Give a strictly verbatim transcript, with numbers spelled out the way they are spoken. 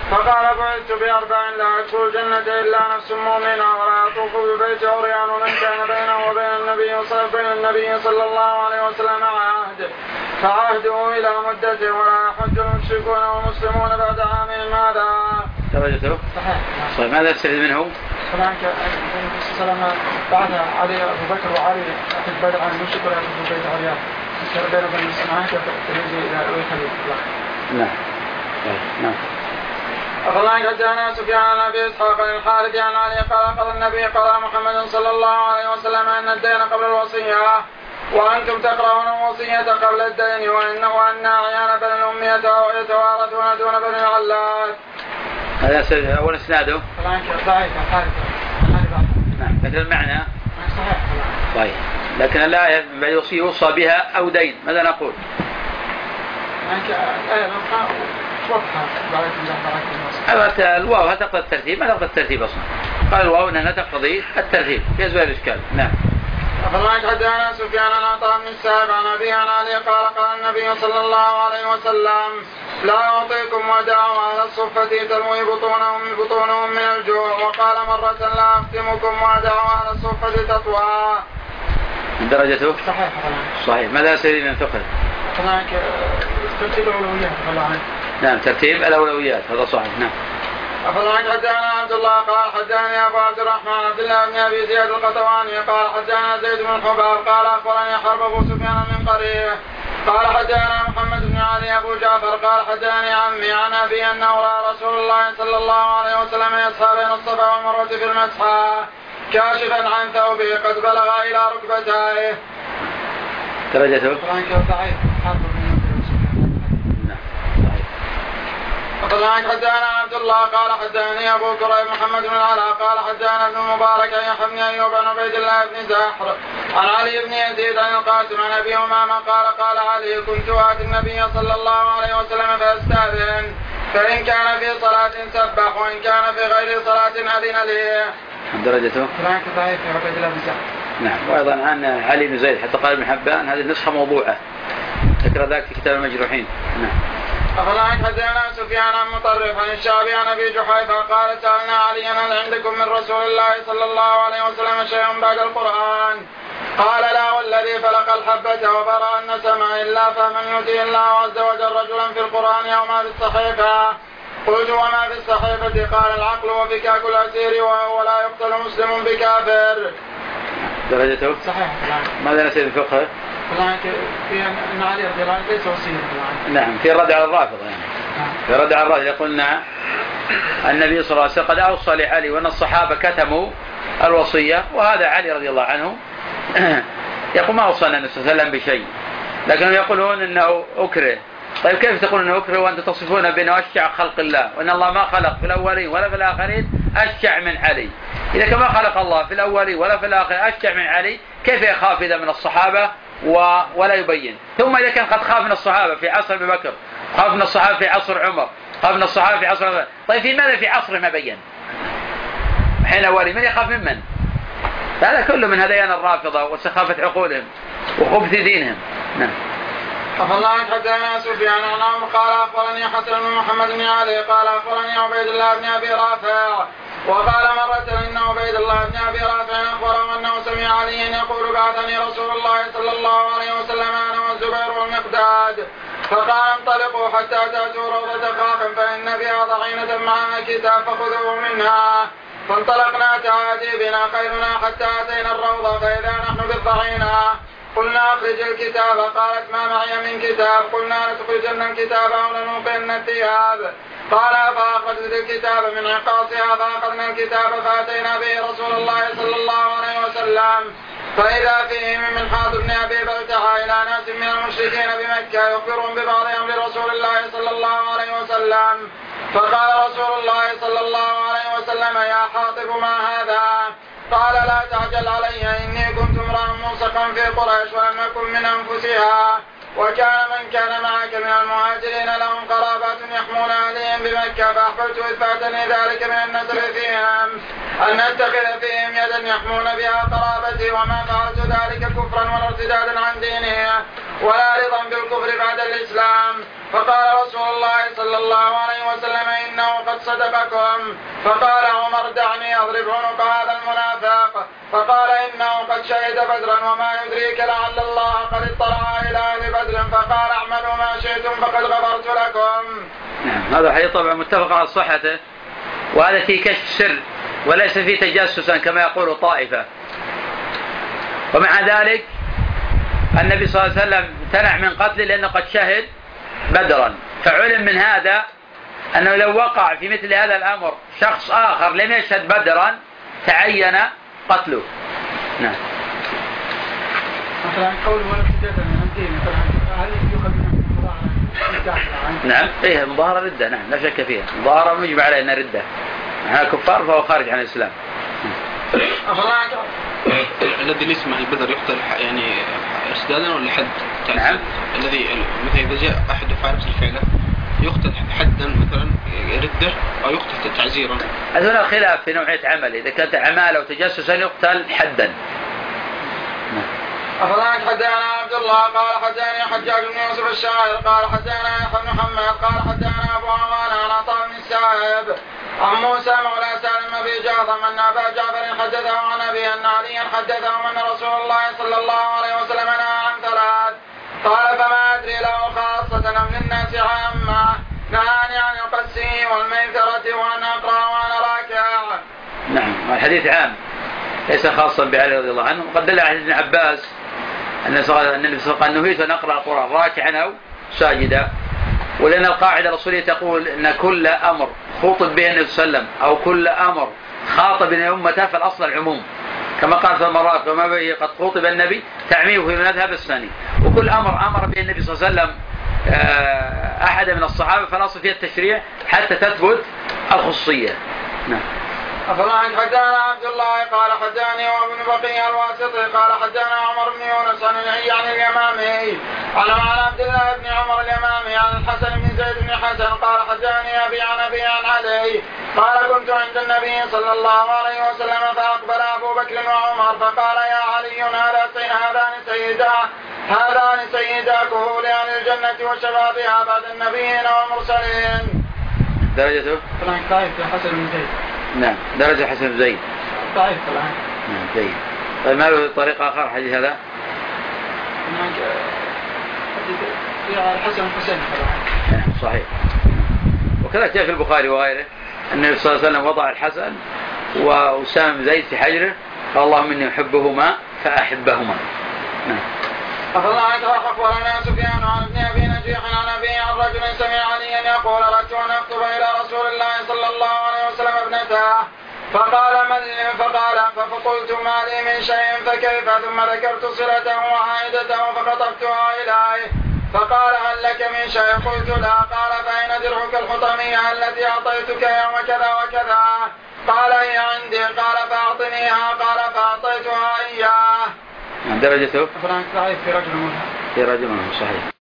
فقال بعثت بأربع لا يدخل الجنة إلا نفس مؤمنة ولا يطوف ببيت عريان من كان بينه وبين النبي صلى بين النبي صلى الله عليه وسلم عهد فعهده إلى مدته ولا يحج المشركون والمسلمون بعد عامهم هذا. درجته صحيح. صحيح. ماذا يستفيد منه؟ طبعا السلام بعد علي أبو بكر وعلي في البدر عن المشرك ولا يحج ببيت عريان بين وبين المسلمين ترجع إلى الخليل. نعم. نعم. أخبرنا حدثنا سفيان عن أبي إسحاق عن الحارث عن علي قال قال النبي قال محمد صلى الله عليه وسلم أن الدين قبل الوصية وأنتم تقرؤون الوصية قبل الدين وإنه وأن أعيان بني الأمية يتوارثون دون بني العلات. هذا أول إسناده. نعم. لكن المعنى صحيح. طيب. لكن الآية بعد الوصية يوصى بها أو دين ماذا نقول؟ هذا الواو هل تقتضي الترتيب؟ ما تقتضي الترتيب أصلا. قال الواو أنها تقتضي الترتيب في أزواج الإشكال. نعم. أخبرنا حدثنا سفيان عن عطاء بن السائب عن أبي عن علي قال قال النبي صلى الله عليه وسلم لا أعطيكم وداعوا على الصفة تلوي بطونهم بطونهم من الجوع وقال مرة لا أختمكم وداعوا على الصفة تطوى. درجته صحيح. صحيح. ماذا سيرين من الفقه؟ ترتيب الأولويات. نعم ترتيب الأولويات هذا صحيح. نعم. أخبرنا حدثنا عبد الله قال حدثني أبو عبد الرحمن عبد الله بن أبي زياد القطواني قال حدثنا زيد بن الحباب قال أخبرني حرب أبو سفيان من قريه قال حدثنا محمد بن علي أبو جعفر قال حدثني عمي عن أبي أنه رأى رسول الله صلى الله عليه وسلم يسعى بين الصفا والمروة في المسحى كاشفا عن ثوبه قد بلغ إلى ركبتيه. درجته أخبرنا حدثنا عبد الله قال حدثني أبو كريب محمد بن العلاء قال حدثنا ابن المبارك عن يحيى بن أيوب عن عبيد الله بن زاحر عن علي بن يزيد عن القاسم عن أبي أمامة قال قال علي كنت آتي النبي صلى الله عليه وسلم فأستأذن فإن كان في صلاة سبح وإن كان في غير صلاة أذن لي. درجته فلانك ضعيف في عبيد الله بن زاحر. نعم. وأيضا عن علي بن زيد حتى قال ابن حبان هذه النسخة موضوعة ذكر ذلك في كتاب المجروحين. نعم. أخبرنا حدثنا سفيان عن مطرف عن الشعبي عن أبي جحيفة قال سألنا عليا هل عندكم من رسول الله صلى الله عليه وسلم شيء بعد القرآن قال لا والذي فلق الحبة وبرأ النسمة إلا فمن يؤتي الله عز وجل رجلا في القرآن يوم في الصحيفة قلت وما في الصحيفة قال العقل وفكاك الأسير ولا يقتل مسلم بكافر. درجته صحيح. ماذا نسأل الفقه؟ في أن علي رضي الله عنه ليس وصيا. نعم. في الرد على الرافضة يعني. في الرد على الرافضة قلنا النبي صلى الله عليه وسلم قد أوصى لعلي وأن الصحابة كتموا الوصية وهذا علي رضي الله عنه يقول ما أوصانا النبي صلى الله عليه وسلم بشيء لكنهم يقولون أنه أكره. طيب كيف تقول أنه أكره وأنت تصفون بأنه أشجع خلق الله وأن الله ما خلق في الأولين ولا في الآخرين أشجع من علي؟ إذا كما خلق الله في الأولين ولا في الآخرين أشجع من علي كيف يخاف إذا من الصحابة و... ولا يبين؟ ثم إذا كان قد خاف من الصحابة في عصر أبي بكر خاف من الصحابة في عصر عمر خاف من الصحابة في عصر عمر طيب في ماذا في عصر ما بين حين أولي من يخاف ممن؟ هذا كله من هذيان الرافضة وسخافة عقولهم وخبث دينهم. نعم. أخبرنا حدثنا سفيان عن عمرو قال أخبرني حسن بن محمد بن علي قال أخبرني عبيد الله بن أبي رافع وقال مرة إن عبيد الله بن أبي رافع أخبره أنه سمع عليا يقول بعثني رسول الله صلى الله عليه وسلم أنا والزبير والمقداد فقال انطلقوا حتى تأتوا روضة قاف فإن فيها ضعينة معها كتاب فخذوه منها فانطلقنا تأتي بنا خيرنا حتى أتينا الروضة فإذا نحن بالضعينة قلنا أخرج الكتاب قالت ما معي من كتاب قلنا لتخرجن الكتاب أو لنوقين الثياب قال فأخرجت الكتاب من عقاصها فأخذنا الكتاب فأتينا به رسول الله صلى الله عليه وسلم فإذا فيه من منحاط بن أبي بلتعة إلى ناس من المشركين بمكة يخبرون ببعض أمر رسول الله صلى الله عليه وسلم فقال رسول الله صلى الله عليه وسلم يا حاطب ما هذا قال لا تعجل علي إني كنت امرأ موثقا في قريش ولم أكن من أنفسها وكان من كان معك من المهاجرين لهم قرابات يحمون أهلهم بمكة فأحببت إذ فاتني ذلك من النسل فيهم أن أتخذ فيهم يدا يحمون بها قرابتي وما فعلت ذلك كفرا ولا ارتدادا عن دينه ولا رضا بالكفر بعد الإسلام. فقال رسول الله صلى الله عليه وسلم إنه قد صدقكم. فقال عمر دعني أضرب عنق هذا المنافق. فقال إنه قد شهد بدرا وما يدريك لعل الله قد اطلع إلى أهل بدر فقال اعملوا ما شئتم فقد غفرت لكم. نعم هذا حديث طبعا متفق على صحته، وهذا فيه كشف سر وليس فيه تجسسا كما يقول طائفة. ومع ذلك النبي صلى الله عليه وسلم امتنع من قتله لأنه قد شهد بدرا، فعلم من هذا أنه لو وقع في مثل هذا الأمر شخص آخر لم يشهد بدرا تعين قتله. نعم. مثلا قول ولا ابتداء من الدين مثلا هل يؤخذ من المظاهرة؟ نعم إيه المظاهرة ردة، نعم لا شك فيها، المظاهرة مجمع عليها أنها ردة، نحن كفار فهو خارج عن الإسلام. الذي ليس مع البدر يقتل يعني ارتدادا ولا حد تعزير؟ نعم. الذي مثلا إذا جاء أحد فعل نفس الفعل يقتل حدا مثلا ردة أو يقتل تعزيرا؟ هذا خلاف في نوعية عمل، إذا كانت عمالة وتجسسا يقتل حدا. أخبرنا حدثنا عبد الله قال حدثني حجاج بن يوسف الشاعر قال حدثنا يحيى بن محمد قال حدثنا أبو عوان عن عطاء بن السائب عن موسى مولى سالم بن جعفر أن أبا جعفر حدثه عن أبي أن عليا حدثه أن رسول الله صلى الله عليه وسلم نهى عن ثلاث. قال فما أدري له خاصة أم للناس عامة. نهاني عن القسي والميثرة وأن أقرأ وأنا راكع. نعم الحديث عام ليس خاصا بعلي رضي الله عنه، وقد دل على ابن عباس أن النبي صلى الله عليه وسلم نهيت أن أقرأ القرآن راكعا أو ساجدا، ولأن القاعدة الأصولية تقول أن كل أمر خطب به النبي صلى الله عليه وسلم أو كل أمر خاطب أمته فالأصل العموم، كما قال في المرات وما به قد خطب النبي تعميمه في المذهب الثاني، وكل أمر أمر به النبي صلى الله عليه وسلم أحد من الصحابة فالأصل فيه التشريع حتى تثبت الخصوصية. نعم. أخبرنا حدثنا عبد الله قال حدثني وابن بقية الواسطي قال حدثنا عمر بن يونس عن عن اليمامي عن عبد الله بن عمر اليمامي عن الحسن بن زيد بن حسن قال حدثني أبي عن أبي عن علي قال كنت عند النبي صلى الله عليه وسلم فأقبل أبو بكر وعمر فقال يا علي هذان سيدا هذان سيدا كهول أهل الجنة وشبابها بعد النبيين والمرسلين. درجته؟ فلان طائف الحسن بن زيد. نعم درجة حسن بن زيد. طائف فلان. نعم زيد. طيب ما له طريقة آخر حديث هذا؟ الحسن حسين فلان. صحيح. وكذا جاء في البخاري وغيره أن النبي صلى الله عليه وسلم وضع الحسن وأسامة بن زيد في حجره قال اللهم إني أحبهما فأحبهما. نعم. أخبرنا أخبرنا سفيان عن ابن أبي نجيح عن أبي عن رجل سمع عليا يقول أردت أن أخطب إلى رسول الله صلى الله عليه وسلم ابنته فقال من فقال فقلت ما لي من شيء فكيف ثم ذكرت صلته وعائدته فخطبتها إليه فقال هل لك من شيء قلت لا قال فأين درعك الحطمية التي أعطيتك يوم كذا وكذا قال هي عندي قال فأعطنيها قال فأعطيتها إياه. درجته؟ في رجل منها في رجل منها صحيح.